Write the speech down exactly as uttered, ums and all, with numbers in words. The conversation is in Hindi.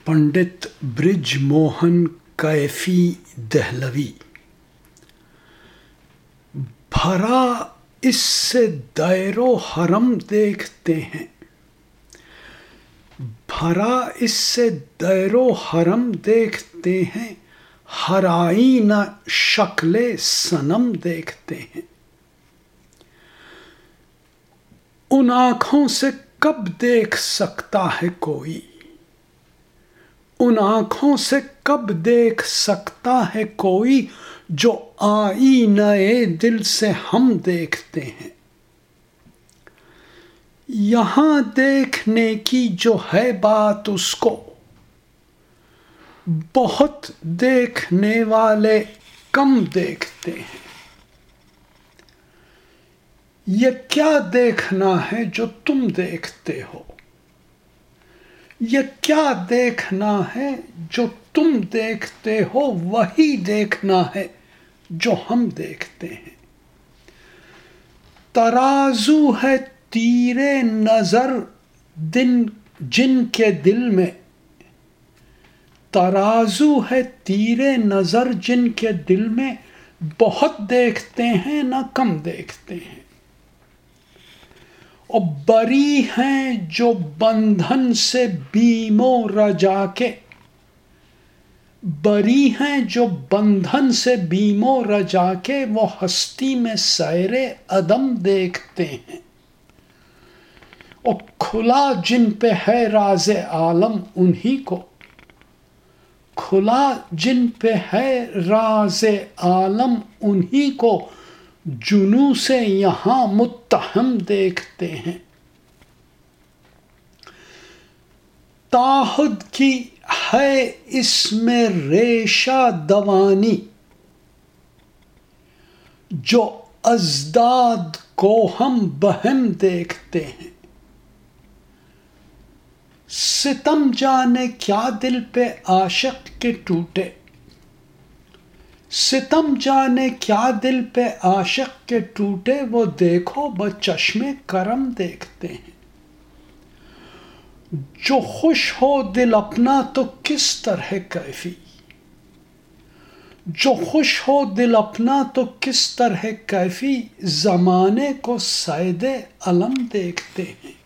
पंडित बृजमोहन कैफी दहलवी। भरा इससे दैरो हरम देखते हैं, भरा इससे दैरो हरम देखते हैं, हराई न शक्ले सनम देखते हैं। उन आँखों से कब देख सकता है कोई, उन आँखों से कब देख सकता है कोई, जो आई नए दिल से हम देखते हैं। यहां देखने की जो है बात उसको, बहुत देखने वाले कम देखते हैं। ये क्या देखना है जो तुम देखते हो, ये क्या देखना है जो तुम देखते हो, वही देखना है जो हम देखते हैं। तराजू है तीरे नजर दिन जिनके दिल में, तराजू है तीरे नजर जिनके दिल में, बहुत देखते हैं ना कम देखते हैं। और बरी हैं जो बंधन से बीमो रजा के, बरी हैं जो बंधन से बीमो रजा के, वो हस्ती में सैरे अदम देखते हैं। और खुला जिन पे है राज़े आलम उन्हीं को, खुला जिन पे है राज़े आलम उन्हीं को, जुनू से यहां मुत्तहम देखते हैं। ताहुद की है इसमें रेशा दवानी, जो अज़दाद को हम बहम देखते हैं। सितम जाने क्या दिल पे आशिक के टूटे, सितम जाने क्या दिल पे आशिक के टूटे, वो देखो बचश्मे करम देखते हैं। जो खुश हो दिल अपना तो किस तरह कैफी, जो खुश हो दिल अपना तो किस तरह कैफी, जमाने को सैदे अलम देखते हैं।